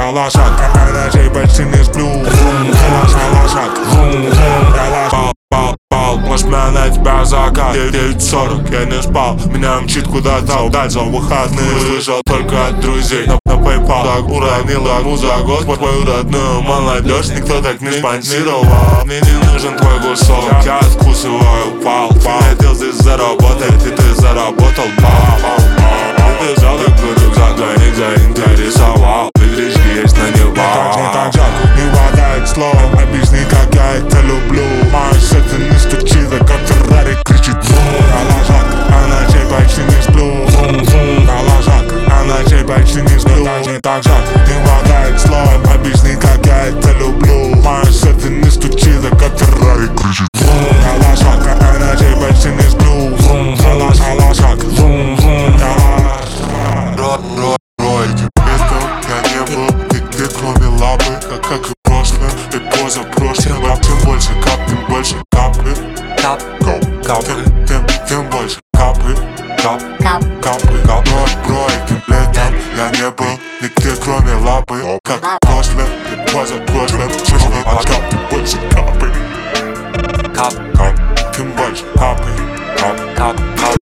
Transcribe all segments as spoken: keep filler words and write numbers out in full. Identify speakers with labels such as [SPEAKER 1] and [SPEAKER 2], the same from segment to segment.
[SPEAKER 1] Я лошак, а ночей почти не сплю. Я лошак, я лошак. Пал, пал, плашмя на тебя закат. Девять сорок, я не спал. Меня мчит куда-то вдаль за выходные. Слышал только от друзей на, на PayPal. Так уронил одну за год под твою родную молодежь. Никто так не спонсировал. Мне не нужен твой кусок, я откусываю пал. Хотел здесь заработать, и ты заработал пал. Ты взял такой рюкзак, да нельзя интересовал. Выглядишь есть на него. Не так жалко, не хватает слов. Объясни, как я это люблю. Мое сердце не стучит, а как Феррари кричит. Я лошак, а ночей почти не сплю. Я лошак, а ночей почти не сплю. Не так жалко, не хватает слов. Объясни, как я это люблю. Мое сердце не стучит, а как Феррари кричит. Я лошак, а ночей почти не сплю. Я лошак, я лошак. Ройки, это я не был нигде, кроме лапы. Как, как и прошлое, и позапрошлое. Тем больше кап, тем больше капли.
[SPEAKER 2] Кап, кап,
[SPEAKER 1] Тем, тем, тем больше капли. Кап,
[SPEAKER 2] кап,
[SPEAKER 1] капли, кап. Ройки, летом я не был нигде, кроме лапы. Как и прошлое, и позапрошлое. Кап, тем больше капли.
[SPEAKER 2] кап,
[SPEAKER 1] Кап, тем больше капли. Кап,
[SPEAKER 2] кап, кап.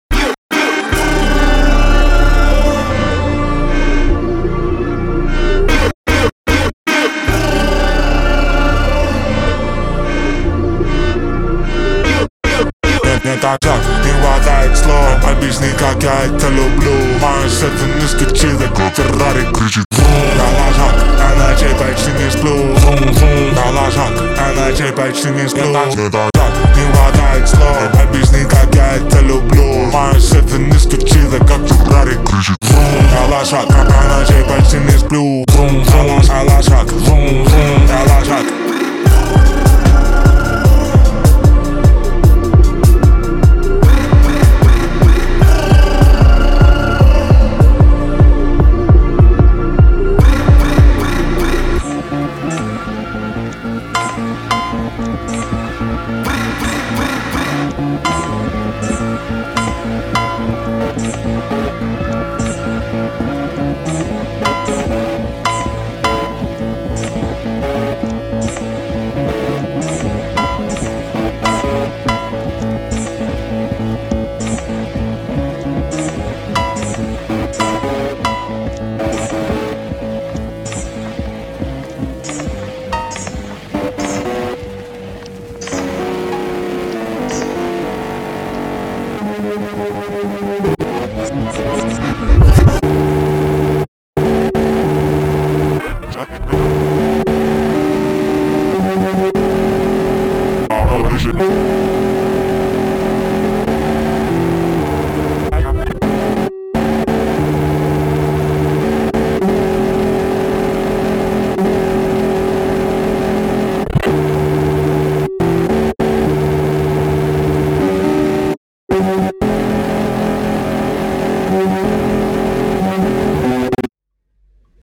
[SPEAKER 1] Не так жалко, не хватает слов. Объясни, как я это люблю. Мое сердце не стучит, а как Феррари кричит. Я лошак, а ночей почти не сплю. Я лошак, а ночей почти не сплю. Не так жалко, не хватает слов. Объясни, как я это люблю. Мое сердце не стучит, а как Феррари кричит. Я лошак, а ночей почти не сплю. Я лошак, я лошак.
[SPEAKER 3] We'll be right back.